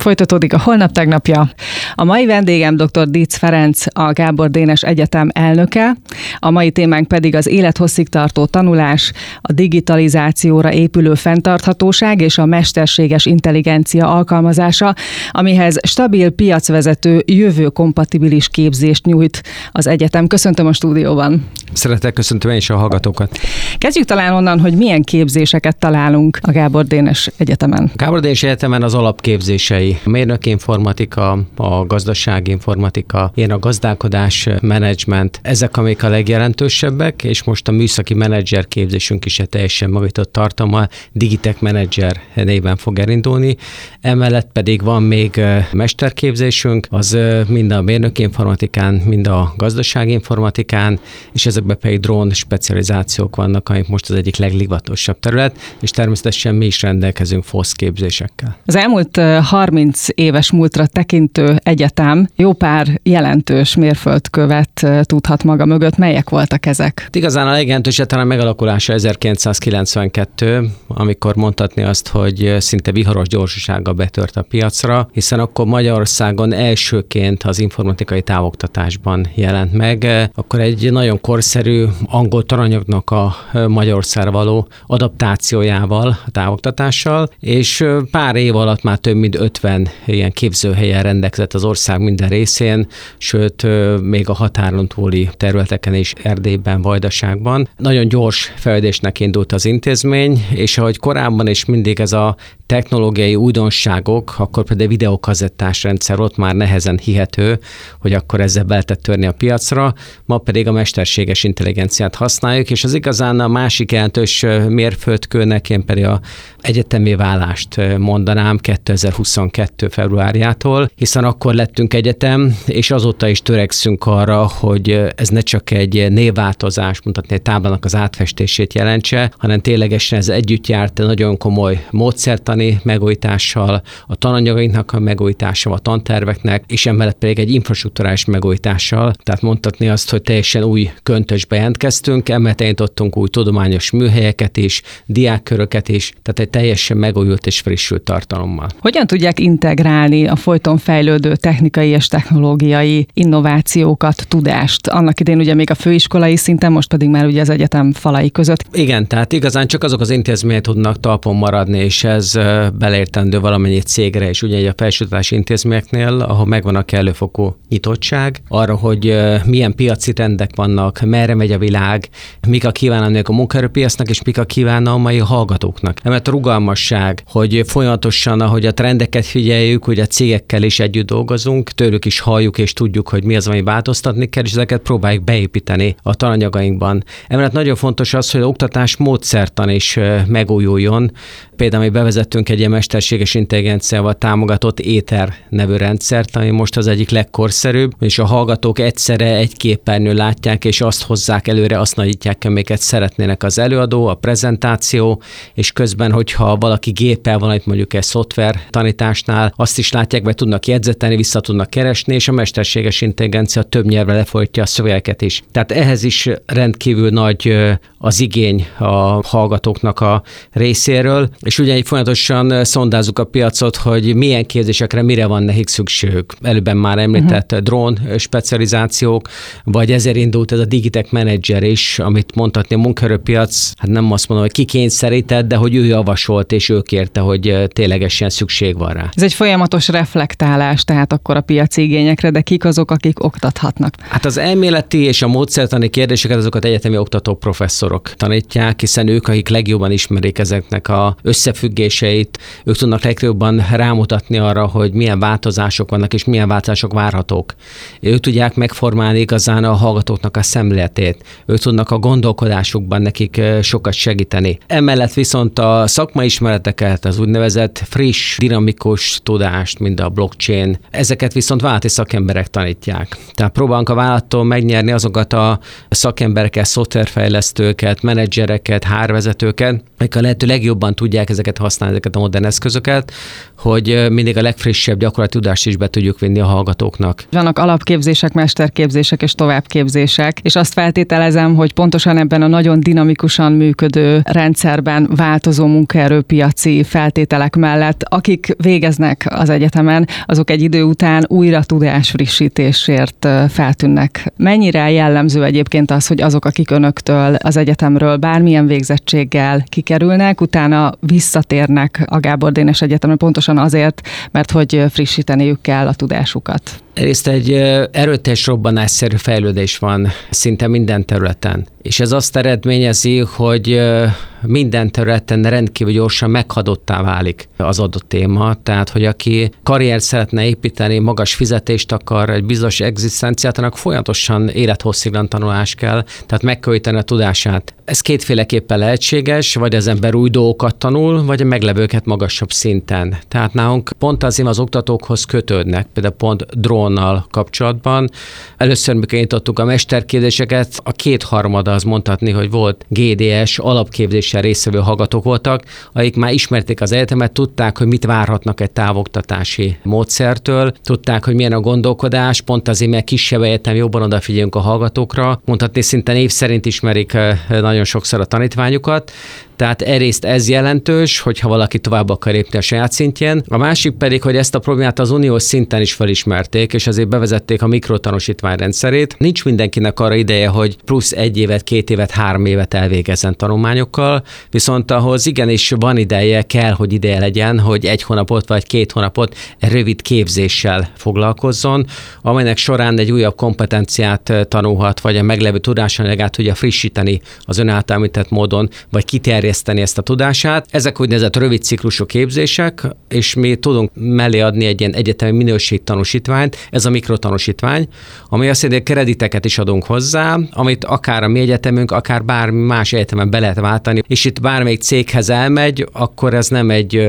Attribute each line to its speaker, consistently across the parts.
Speaker 1: Folytatódik a Holnap tegnapja. A mai vendégem dr. Dietz Ferenc, a Gábor Dénes Egyetem elnöke. A mai témánk pedig az élethosszig tartó tanulás, a digitalizációra épülő fenntarthatóság és a mesterséges intelligencia alkalmazása, amihez stabil, piacvezető, jövőkompatibilis képzést nyújt az egyetem. Köszöntöm a stúdióban.
Speaker 2: Szeretettel köszöntöm én is a hallgatókat.
Speaker 1: Kezdjük talán onnan, hogy milyen képzéseket találunk a Gábor Dénes Egyetemen.
Speaker 2: A Gábor Dénes Egyetemen az alapképzései, a mérnöki informatika, a gazdasági informatika, ilyen a gazdálkodás, menedzsment, ezek amik a legjelentősebbek, és most a műszaki menedzser képzésünk is teljesen magított tartalommal, Digitech Manager néven fog elindulni. Emellett pedig van még mesterképzésünk, az mind a mérnöki informatikán, mind a gazdasági informatikán, és ezekben pedig drón specializációk vannak, amik most az egyik legdivatosabb terület, és természetesen mi is rendelkezünk FOSZ képzésekkel.
Speaker 1: Az elmúlt 30 éves múltra tekintő egyetem jó pár jelentős mérföldkövet tudhat maga mögött. Melyek voltak ezek?
Speaker 2: Igazán a legjelentősebb talán megalakulása 1992, amikor mondhatni azt, hogy szinte viharos gyorsasággal betört a piacra, hiszen akkor Magyarországon elsőként az informatikai távoktatásban jelent meg. Akkor egy nagyon korszerű angol tananyagnak a Magyarországra való adaptációjával, a távoktatással, és pár év alatt már több mint 50 ilyen képzőhelyen rendelkezett az ország minden részén, sőt, még a határon túli területeken is, Erdélyben, Vajdaságban. Nagyon gyors fejlődésnek indult az intézmény, és ahogy korábban is mindig ez a technológiai újdonságok, akkor például videókazettás rendszer ott már nehezen hihető, hogy akkor ezzel be lehetett törni a piacra, ma pedig a mesterséges intelligenciát használjuk, és az igazán a másik jelentős mérföldkőnek én pedig a egyetemi válást mondanám 2022. februárjától, hiszen akkor lettünk egyetem, és azóta is törekszünk arra, hogy ez ne csak egy névváltozás, mondhatni egy táblának az átfestését jelentse, hanem ténylegesen ez együtt járt nagyon komoly módszertani megújítással, a tananyagainknak a megújítással, a tanterveknek, és emellett pedig egy infrastrukturális megújítással. Tehát mondhatni azt, hogy teljesen új köntösbe jelentkeztünk, emellett elindítottunk új tudományos műhelyeket is, diákköröket is, tehát egy teljesen megújult és frissült tartalommal.
Speaker 1: Hogyan tudják integrálni a folyton fejlődő technikai és technológiai innovációkat, tudást? Annak idén ugye még a főiskolai szinten, most pedig már ugye az egyetem falai között.
Speaker 2: Igen, tehát igazán csak azok az intézmények tudnak talpon maradni, és ez beleértendő valamennyi cégre is, ugye a felsőoktatási intézményeknél, ahol megvan a kellőfokú nyitottság, arra, hogy milyen piaci trendek vannak, merre megy a világ, mik a kívánalmak a munkaerőpiacnak, és mik a kívánalmai a hallgatóknak. Emellett a rugalmasság, hogy folyamatosan, ahogy a trendeket figyeljük, hogy a cégekkel is együtt dolgozunk, tőlük is halljuk és tudjuk, hogy mi az, ami változtatni kell, és ezeket próbáljuk beépíteni a tananyagainkban. Emellett nagyon fontos az, hogy az oktatás módszertan is megújuljon. Például mi bevezettünk egy ilyen mesterséges intelligenciával támogatott Éter nevű rendszert, ami most az egyik legkorszerűbb, és a hallgatók egyszerre egy képernyőn látják, és azt hozzák előre, azt nagyítják, amiket szeretnének az előadó, a prezentáció, és közben, hogyha valaki géppel van, itt mondjuk egy szoftver tanításnál, azt is látják, vagy tudnak jegyzetelni, vissza tudnak keresni, és a mesterséges intelligencia több nyelvre lefolytja a szövegeket is. Tehát ehhez is rendkívül nagy az igény a hallgatóknak a részéről, és ugye így folyamatosan szondázzuk a piacot, hogy milyen képzésekre mire van nekik szükségük. Előbben már említett drón specializációk, vagy ezért indult ez a Digitech Manager is, amit mondhatni a munkaerőpiac, hát nem azt mondom, hogy kikényszerített, de hogy ő javasolt, és ő kérte, hogy ténylegesen szükség van rá.
Speaker 1: Ez egy folyamatos reflektálás, tehát akkor a piaci igényekre, de kik azok, akik oktathatnak?
Speaker 2: Hát az elméleti és a módszertani kérdéseket azokat egyetemi oktatók, professzorok tanítják, hiszen ők, akik legjobban ismerik ezeknek a összefüggéseit, ők tudnak legjobban rámutatni arra, hogy milyen változások vannak, és milyen változások várhatók. Ők tudják megformálni igazán a hallgatóknak a szemléletét. Ők tudnak a gondolkodásukban nekik sokat segíteni. Emellett viszont a szakmai ismereteket, az úgynevezett friss, dinamikus tudást, mint a blockchain, ezeket viszont vállalati szakemberek tanítják. Tehát próbálunk a vállalattól megnyerni azokat a szakembereket, szoftverfejlesztőket, vezetőket, menedzsereket, HR-vezetőket, akik a lehető legjobban tudják ezeket használni, ezeket a modern eszközöket, hogy mindig a legfrissebb gyakorlati tudást is be tudjuk vinni a hallgatóknak.
Speaker 1: Vannak alapképzések, mesterképzések és továbbképzések, és azt feltételezem, hogy pontosan ebben a nagyon dinamikusan működő rendszerben változó munkaerőpiaci feltételek mellett, akik végeznek az egyetemen, azok egy idő után újra tudásfrissítésért feltűnnek. Mennyire jellemző egyébként az, hogy azok, akik önöktől az egyetemről bármilyen végzettséggel kikerülnek, utána visszatérnek a Gábor Dénes Egyetemre pontosan azért, mert hogy frissíteniük kell a tudásukat?
Speaker 2: Egyrészt egy erőteljes robbanásszerű fejlődés van szinte minden területen. És ez azt eredményezi, hogy minden területen rendkívül gyorsan meghadottá válik az adott téma. Tehát, hogy aki karriert szeretne építeni, magas fizetést akar, egy bizonyos egzisztenciát, annak folyamatosan élethossziglan tanulás kell, tehát megkönnyíteni a tudását. Ez kétféleképpen lehetséges, vagy az ember új dolgokat tanul, vagy a meglevőket magasabb szinten. Tehát nálunk pont azért az oktatókhoz kötődnek, például pont drónnal kapcsolatban. Először, mikor nyitottuk a mesterképzéseket, a kétharmada az mondhatni, hogy volt GDS alapképzéssel résztvevő hallgatók voltak, akik már ismerték az egyetemet, tudták, hogy mit várhatnak egy távoktatási módszertől, tudták, hogy milyen a gondolkodás, pont azért, mert kisebb egyetem, jobban odafigyelünk a hallgatókra, mondhatni szinte név szerint ismerik nagyon sokszor a tanítványukat. Tehát egyrészt ez jelentős, hogyha valaki tovább akar lépni a saját szintjén. A másik pedig, hogy ezt a problémát az uniós szinten is felismerték, és azért bevezették a mikrotanúsítvány rendszerét. Nincs mindenkinek arra ideje, hogy plusz 1 évet, 2 évet, 3 évet elvégezzen tanulmányokkal, viszont ahhoz igenis van ideje, kell, hogy ideje legyen, hogy 1 hónapot vagy 2 hónapot rövid képzéssel foglalkozzon, amelynek során egy újabb kompetenciát tanulhat, vagy a meglevő tudásanyagát tudja frissíteni az ön által említett módon, vagy kiterjeszteni ezt a tudását. Ezek úgynevezett rövid ciklusú képzések, és mi tudunk mellé adni egy ilyen egyetemi minőségtanúsítványt, ez a mikrotanúsítvány, ami azt jelenti, hogy krediteket is adunk hozzá, amit akár a mi egyetemünk, akár bármi más egyetemen be lehet váltani, és itt bármelyik céghez elmegy, akkor ez nem egy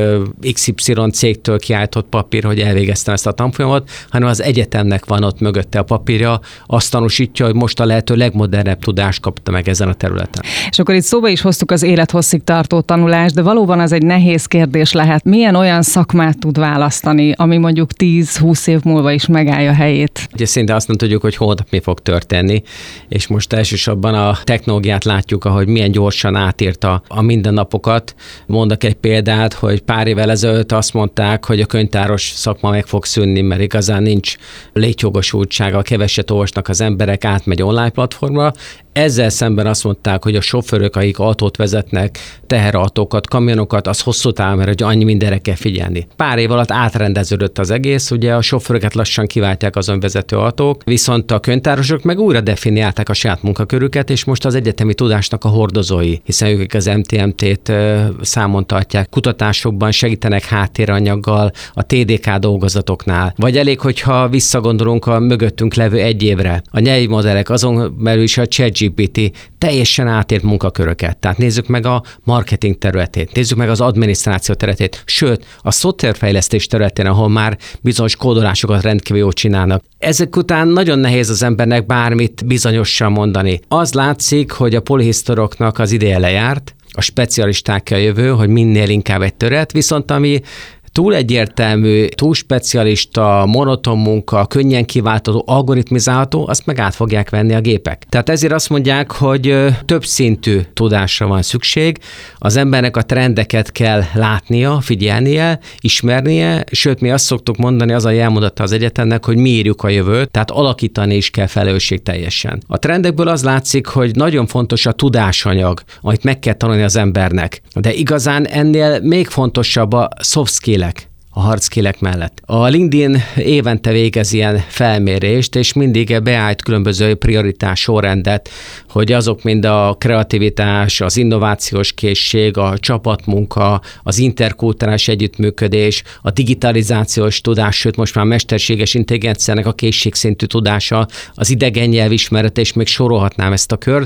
Speaker 2: XY cégtől kiállított papír, hogy elvégeztem ezt a tanfolyamot, hanem az egyetemnek van ott mögötte a papírja, azt tanúsítja, hogy most a lehető legmodernebb tudást kapta meg ezen a területen.
Speaker 1: És akkor itt szóba is hoztuk az élethosszig tartó tanulást, de valóban az egy nehéz kérdés lehet. Milyen olyan szakmát tud választani, ami mondjuk 10-20 év múlva is megállja a helyét?
Speaker 2: Ugye szinte azt nem tudjuk, hogy holnap mi fog történni, és most elsősorban a technológiát látjuk, ahogy milyen gyorsan átírta a mindennapokat. Mondok egy példát, hogy pár évvel ezelőtt azt mondták, hogy a könyvtáros szakma meg fog szűnni, mert igazán nincs létjogosultsága, keveset olvasnak az emberek, átmegy online platformra. Ezzel szemben azt mondták, hogy a sofőrök, akik autót vezetnek, teherautókat, kamionokat, az hosszú távon, mert hogy annyi mindenre kell figyelni. Pár év alatt átrendeződött az egész, ugye a sofőröket lassan kiváltják az önvezető autók, viszont a könyvtárosok meg újra definiálták a saját munkakörüket, és most az egyetemi tudásnak a hordozói, hiszen ők az MTMT-t számon tartják, kutatásokban segítenek háttéranyaggal, a TDK dolgozatoknál. Vagy elég, hogyha visszagondolunk a mögöttünk levő 1 évre. A nyelvi modellek, azon belül is a ChatGPT teljesen átért munkaköröket. Tehát nézzük meg a marketing területét, nézzük meg az adminisztráció területét, sőt, a szoftverfejlesztés területén, ahol már bizonyos kódolásokat rendkívül jól csinálnak. Ezek után nagyon nehéz az embernek bármit bizonyosan mondani. Az látszik, hogy a polihisztoroknak az ideje lejárt, a specialistákkel jövő, hogy minél inkább egy töret, viszont ami túl egyértelmű, túl specialista, monoton munka, könnyen kiváltható, algoritmizálható, azt meg át fogják venni a gépek. Tehát ezért azt mondják, hogy több szintű tudásra van szükség, az embernek a trendeket kell látnia, figyelnie, ismernie, sőt mi azt szoktuk mondani, az a jelmondata az egyetemnek, hogy mi írjuk a jövőt, tehát alakítani is kell felelősségteljesen. A trendekből az látszik, hogy nagyon fontos a tudásanyag, amit meg kell tanulni az embernek, de igazán ennél még fontosabb a soft skill, a hard skillek mellett. A LinkedIn évente végez ilyen felmérést, és mindig beállít különböző prioritás sorrendet, hogy azok mind a kreativitás, az innovációs készség, a csapatmunka, az interkulturális együttműködés, a digitalizációs tudás, sőt most már mesterséges intelligenciának a készségszintű tudása, az idegen nyelvismeret, és még sorolhatnám ezt a kört.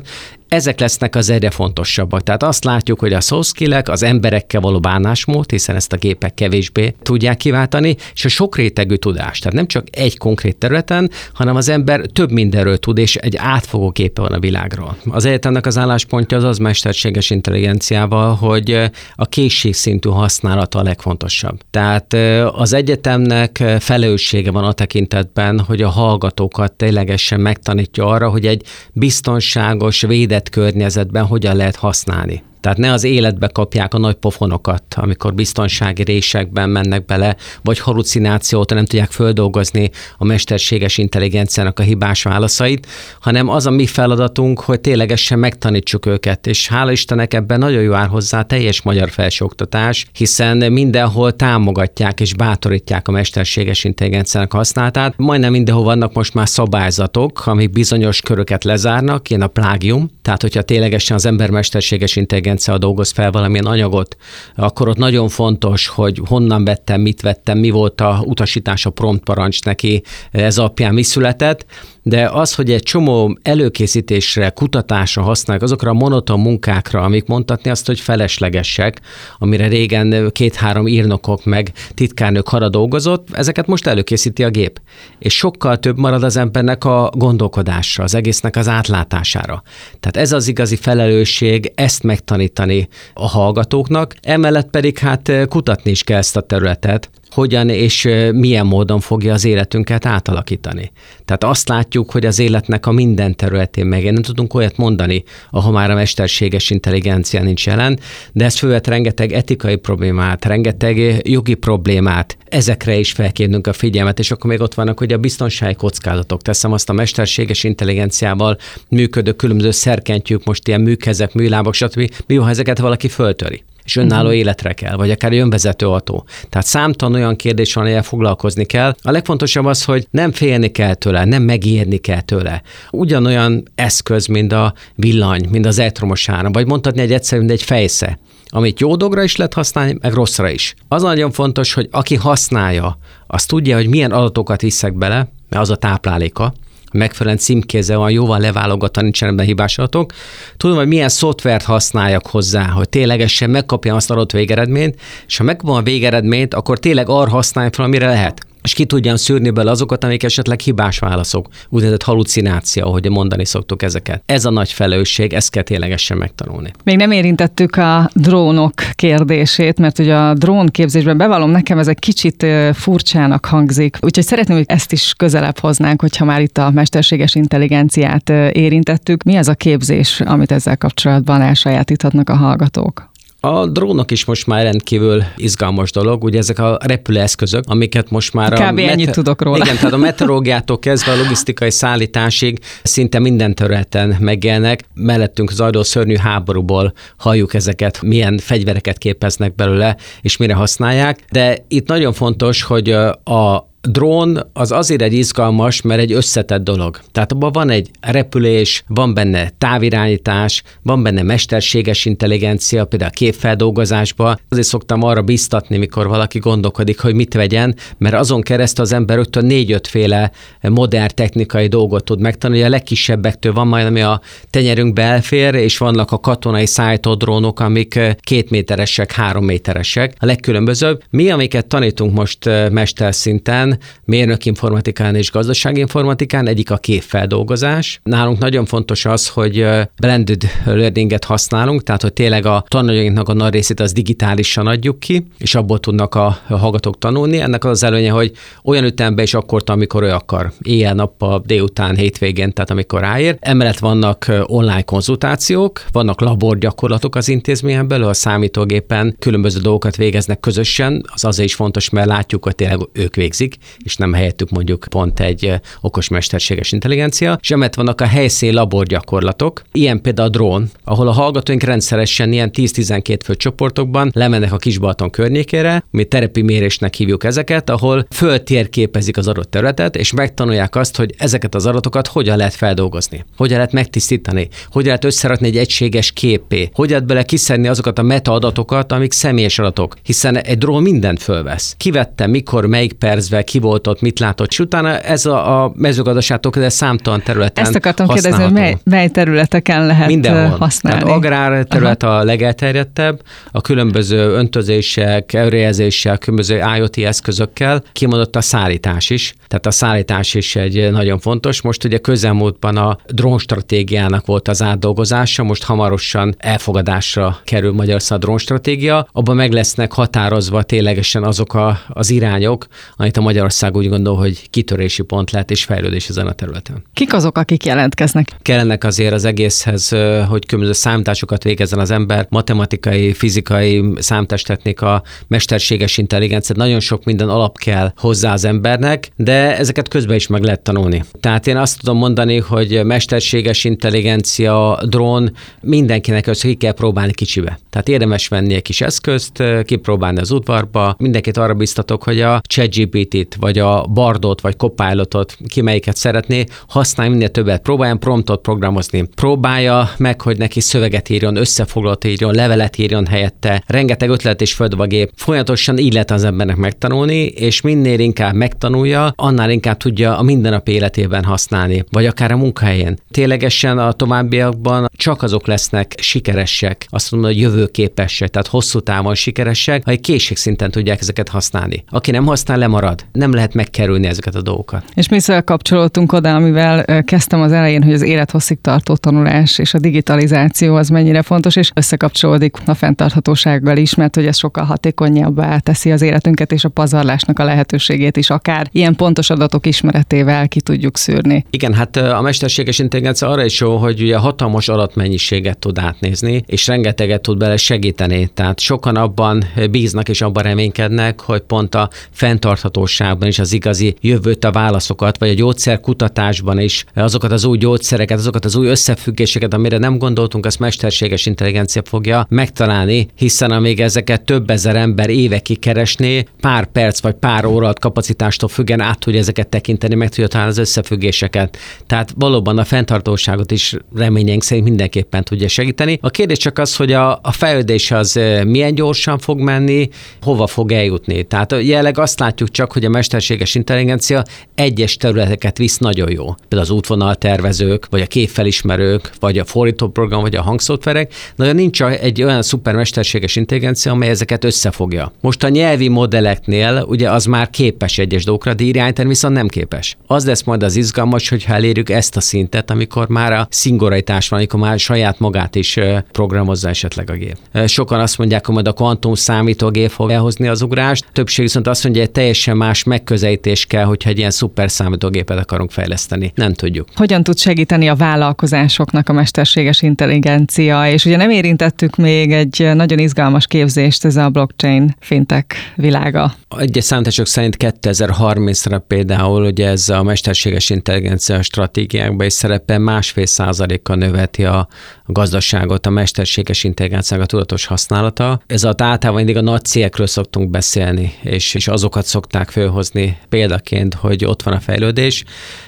Speaker 2: ezek lesznek az egyre fontosabbak. Tehát azt látjuk, hogy a soft skillek, az emberekkel való bánásmód, hiszen ezt a gépek kevésbé tudják kiváltani, és a sokrétegű tudás. Tehát nem csak egy konkrét területen, hanem az ember több mindenről tud, és egy átfogó képe van a világról. Az egyetemnek az álláspontja az mesterséges intelligenciával, hogy a készségszintű használata a legfontosabb. Tehát az egyetemnek felelőssége van a tekintetben, hogy a hallgatókat ténylegesen megtanítja arra, hogy egy biztonságos, védett környezetben hogyan lehet használni. Tehát ne az életbe kapják a nagy pofonokat, amikor biztonsági résekben mennek bele, vagy halucinációt, nem tudják földolgozni a mesterséges intelligenciának a hibás válaszait, hanem az a mi feladatunk, hogy ténylegesen megtanítsuk őket, és hála Istennek ebben nagyon jó áll hozzá a teljes magyar felsőoktatás, hiszen mindenhol támogatják és bátorítják a mesterséges intelligenciának használatát. Majdnem mindenhol vannak most már szabályzatok, amik bizonyos köröket lezárnak, ilyen a plágium, tehát hogyha ténylegesen az ember mesterséges intelligencia dolgoz fel valamilyen anyagot, akkor ott nagyon fontos, hogy honnan vettem, mit vettem, mi volt a utasítás, a prompt parancs neki, ez alapján mi született, de az, hogy egy csomó előkészítésre, kutatásra használják, azokra a monoton munkákra, amik mondhatni azt, hogy feleslegesek, amire régen 2-3 írnokok meg titkárnők hara dolgozott, ezeket most előkészíti a gép. És sokkal több marad az embernek a gondolkodásra, az egésznek az átlátására. Tehát ez az igazi felelősség, ezt megtanítani a hallgatóknak, emellett pedig kutatni is kell ezt a területet, hogyan és milyen módon fogja az életünket átalakítani. Tehát azt látjuk, hogy az életnek a minden területén meg nem tudunk olyat mondani, ahol már a mesterséges intelligencia nincs jelen, de ez fölvet rengeteg etikai problémát, rengeteg jogi problémát, ezekre is felkérnünk a figyelmet, és akkor még ott vannak, hogy a biztonsági kockázatok. Teszem azt, a mesterséges intelligenciával működő különböző szerkentyűk, most ilyen műkezek, műlábak, stb. Mi van, ha ezeket valaki föltöri? És önálló életre kell, vagy akár önvezető autó. Tehát számtalan olyan kérdés van, amelyel foglalkozni kell. A legfontosabb az, hogy nem félni kell tőle, nem megijedni kell tőle. Ugyanolyan eszköz, mint a villany, mint az elektromos áram, vagy mondhatni egy egyszerű, mint egy fejsze, amit jó dolgra is lehet használni, meg rosszra is. Az nagyon fontos, hogy aki használja, az tudja, hogy milyen adatokat viszek bele, mert az a tápláléka, megfelelően címkézve van, jóval leválogatva, nincsen ebben hibás adatok. Tudom, hogy milyen szoftvert használjak hozzá, hogy ténylegesen megkapjam azt adott végeredményt, és ha megkapom a végeredményt, akkor tényleg arra használjam fel, amire lehet. És ki tudjam szűrni bele azokat, amik esetleg hibás válaszok, úgynevezett halucináció, ahogy mondani szoktuk ezeket. Ez a nagy felelősség, ezt kell ténylegesen megtanulni.
Speaker 1: Még nem érintettük a drónok kérdését, mert ugye a drónképzésben bevallom, nekem ez egy kicsit furcsának hangzik. Úgyhogy szeretném, hogy ezt is közelebb hoznánk, hogyha már itt a mesterséges intelligenciát érintettük. Mi az a képzés, amit ezzel kapcsolatban elsajátíthatnak a hallgatók?
Speaker 2: A drónok is most már rendkívül izgalmas dolog, ugye ezek a repülőeszközök, amiket most már
Speaker 1: Kb. Ennyit tudok róla.
Speaker 2: Igen, tehát a meteorológiától kezdve a logisztikai szállításig szinte minden területen megjelennek. Mellettünk zajló szörnyű háborúból halljuk ezeket, milyen fegyvereket képeznek belőle, és mire használják. De itt nagyon fontos, hogy a drón az azért egy izgalmas, mert egy összetett dolog. Tehát abban van egy repülés, van benne távirányítás, van benne mesterséges intelligencia, például a képfeldolgozásban. Azért szoktam arra biztatni, mikor valaki gondolkodik, hogy mit vegyen, mert azon keresztül az ember rögtön 4-5 féle modern technikai dolgot tud megtanulni. A legkisebbektől van majd, ami a tenyerünkbe elfér, és vannak a katonai szállító drónok, amik 2 méteresek, 3 méteresek. A legkülönbözőbb. Mi, amiket tanítunk most mesterszinten, mérnökinformatikán és gazdaságinformatikán, egyik a képfeldolgozás. Nálunk nagyon fontos az, hogy blended learninget használunk, tehát hogy tényleg a tananyagainknak a nagy részét az digitálisan adjuk ki, és abból tudnak a hallgatók tanulni. Ennek az előnye, hogy olyan ütemben is akkor, amikor ő akar. Éjjel-nappal, délután, hétvégén, tehát amikor ráér. Emellett vannak online konzultációk, vannak laborgyakorlatok az intézményen belül, a számítógépen különböző dolgokat végeznek közösen. Az azért is fontos, mert látjuk, hogy tényleg ők végzik, és nem helyettük mondjuk pont egy okos mesterséges intelligencia, és emellett vannak a helyszíni laborgyakorlatok, ilyen például a drón, ahol a hallgatóink rendszeresen ilyen 10-12 fő csoportokban lemennek a Kisbalaton környékére, mi terepimérésnek hívjuk ezeket, ahol föltérképezik az adott területet, és megtanulják azt, hogy ezeket az adatokat hogyan lehet feldolgozni, hogyan lehet megtisztítani, hogyan lehet összerakni egy egységes képé, hogyan lehet bele kiszedni azokat a metaadatokat, amik személyes adatok, hiszen egy drón mindent fölvesz. Kivette, mikor, melyik percben, ki volt ott, mit látott, és utána ez a mezőgazdaságtól számtalan területen
Speaker 1: ezt akartam
Speaker 2: használható.
Speaker 1: kérdezni, mely területeken lehet
Speaker 2: mindenhol
Speaker 1: használni?
Speaker 2: Tehát agrár terület a legelterjedtebb, a különböző öntözések, előrejelzéssel, különböző IoT eszközökkel, kimondott a szállítás is. Tehát a szállítás is egy nagyon fontos. Most ugye közelmúltban a drónstratégiának volt az átdolgozása, most hamarosan elfogadásra kerül Magyarország a drónstratégia. Abban meg lesznek határozva ténylegesen azok az irányok, amit a Magyarország úgy gondol, hogy kitörési pont lehet és fejlődés ezen a területen.
Speaker 1: Kik azok, akik jelentkeznek?
Speaker 2: Kellenek azért az egészhez, hogy különböző számításokat végezzen az ember, matematikai, fizikai, számítástechnika, mesterséges intelligencia, nagyon sok minden alap kell hozzá az embernek, de ezeket közben is meg lehet tanulni. Tehát én azt tudom mondani, hogy mesterséges intelligencia, drón, mindenkinek össze ki kell próbálni kicsibe. Tehát érdemes venni egy kis eszközt, kipróbálni az udvarba. Mindenkit arra biztatok, hogy a ChatGPT-t, vagy a Bardot, vagy Copilotot, ki melyiket szeretné, használj minél többet, próbáljon promptot programozni. Próbálja meg, hogy neki szöveget írjon, összefoglalót írjon, levelet írjon helyette, rengeteg ötlet és földvagép. Folyamatosan így lehet az embernek megtanulni, és minél inkább megtanulja, annál inkább tudja a mindennapi életében használni, vagy akár a munkahelyén. Ténylegesen a továbbiakban csak azok lesznek sikeresek, azt mondom, hogy jövőképesek, tehát hosszú távon sikeresek, ha egy készségszinten tudják ezeket használni. Aki nem használ, lemarad. Nem lehet megkerülni ezeket a dolgokat.
Speaker 1: És mi kapcsolódtunk oda, amivel kezdtem az elején, hogy az élethosszig tartó tanulás és a digitalizáció az mennyire fontos, és összekapcsolódik a fenntarthatósággal is, mert hogy ez sokkal hatékonyabbá teszi az életünket, és a pazarlásnak a lehetőségét is akár ilyen pontos adatok ismeretével ki tudjuk szűrni.
Speaker 2: Igen, hát a mesterséges intelligencia arra is jó, hogy ugye hatalmas adatmennyiséget tud átnézni, és rengeteget tud bele segíteni. Tehát sokan abban bíznak és abban reménykednek, hogy pont a fenntarthatóságban is az igazi jövőt, a válaszokat, vagy a gyógyszerkutatásban is azokat az új gyógyszereket, azokat az új összefüggéseket, amire nem gondoltunk, azt mesterséges intelligencia fogja megtalálni, hiszen amíg ezeket több ezer ember évekig keresné, pár perc vagy pár óra kapacitástól függen át tudja ezeket tekinteni, meg tudja találni az összefüggéseket. Tehát valóban a fenntartóságot is reményeink szerint mindenképpen tudja segíteni. A kérdés csak az, hogy a fejlődés az milyen gyorsan fog menni, hova fog eljutni. Tehát jelenleg azt látjuk csak, hogy a mesterséges intelligencia egyes területeket visz nagyon jó. Például az útvonaltervezők, vagy a képfelismerők, vagy a fordítóprogram, vagy a hangszoftverek, de nincs egy olyan szuper mesterséges intelligencia, amely ezeket összefogja. Most a nyelvi modelleknél ugye az már képes egyes dolgokra, de irányítani viszont nem képes. Az lesz majd az izgalmas, hogyha elérjük ezt a szintet, amikor már a szingularitás van, amikor már saját magát is programozza esetleg a gép. Sokan azt mondják, hogy majd a kvantum számítógép fog elhozni az ugrást, többség viszont azt mondja, hogy teljesen más megközelítés kell, hogyha egy ilyen szuper számítógépet akarunk fejleszteni. Nem tudjuk.
Speaker 1: Hogyan tud segíteni a vállalkozásoknak a mesterséges intelligencia, és ugye nem érintettük még egy nagyon izgalmas képzést, ez a blockchain fintech világa.
Speaker 2: Egyes számítások szerint 2030-ra például ugye ez a mesterséges intelligencia stratégiákban is szerepel 1,5%-kal növeti a gazdaságot, a mesterséges intelligenciának a tudatos használata. Ez általában mindig a nagy cégekről szoktunk beszélni, és azokat szokták fölhozni példaként, hogy ott van a fejlődés,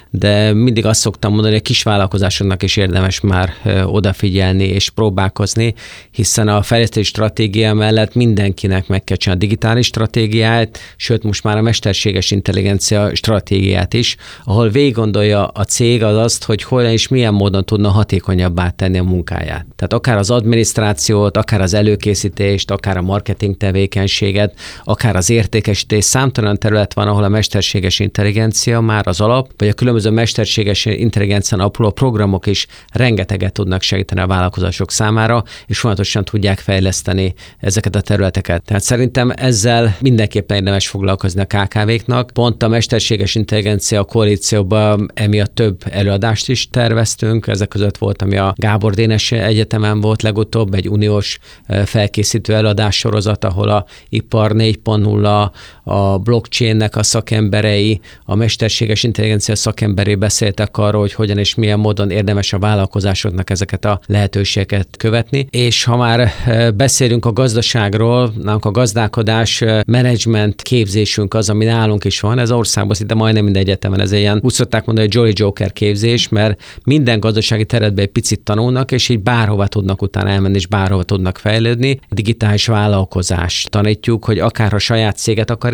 Speaker 2: de mindig azt szoktam mondani, hogy a kisvállalkozásoknak is érdemes már odafigyelni és próbálkozni, hiszen a fejlesztési stratégia mellett mindenkinek meg kell csinálni a digitális stratégiát, sőt most már a mesterséges intelligencia stratégiát is, ahol végig gondolja a cég azt, hogy hogyan és milyen módon tudna hatékonyabbá tenni a munkáját. Tehát akár az adminisztrációt, akár az előkészítést, akár a marketing tevékenységet, akár az értékesítés, számtalan terület van, ahol a mesterséges intelligencia már az alap, vagy a különböző mesterséges intelligencián alapuló programok is rengeteget tudnak segíteni a vállalkozások számára, és folyamatosan tudják fejleszteni ezeket a területeket. Tehát szerintem ezzel mindenképpen érdemes foglalkozni a KKV-knak. Pont a mesterséges intelligencia koalícióban emiatt több előadást is terveztünk. Ezek között volt, ami a Gábor Dénes Egyetemen volt legutóbb, egy uniós felkészítő előadás sorozat, ahol a ipar 4.0, a blockchainnek a szakemberei, a mesterséges intelligencia szakemberei beszéltek arról, hogy hogyan és milyen módon érdemes a vállalkozásoknak ezeket a lehetőségeket követni. És ha már beszélünk a gazdaságról, nálunk a gazdálkodás menedzsment képzésünk az, ami nálunk is van, ez országban szinte majdnem minden egyetemen, ez ilyen, úgy szokták mondani, hogy Jolly Joker képzés, mert minden gazdasági területben egy picit tanulnak, és így bárhova tudnak utána elmenni, és bárhova tudnak fejlődni. Digitális vállalkozás tanítjuk, hogy akár ha saját céget akar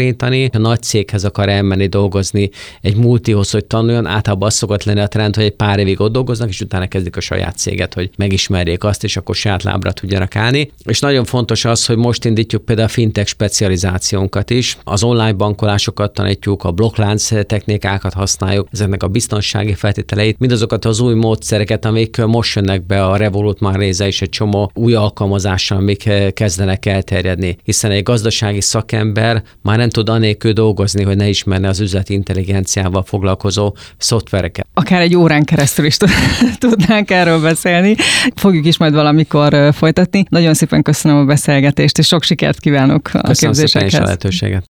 Speaker 2: átforintani. A nagy céghez akar elmenni dolgozni egy multihoz, hogy tanuljon, általában az szokott lenni a trend, hogy egy pár évig ott dolgoznak, és utána kezdik a saját céget, hogy megismerjék azt, és akkor saját lábra tudjanak állni. És nagyon fontos az, hogy most indítjuk például a fintech specializációnkat is. Az online bankolásokat tanítjuk, a blokklánc technikákat használjuk, ezeknek a biztonsági feltételeit, mindazokat az új módszereket, amik most jönnek be, a Revolut már része is egy csomó új alkalmazással, amik kezdenek elterjedni, hiszen egy gazdasági szakember már nem tud anélkül dolgozni, hogy ne ismerne az üzleti intelligenciával foglalkozó szoftvereket.
Speaker 1: Akár egy órán keresztül is tudnánk erről beszélni. Fogjuk is majd valamikor folytatni. Nagyon szépen köszönöm a beszélgetést, és sok sikert kívánok a képzésekhez.
Speaker 2: Köszönöm szépen is a lehetőséget.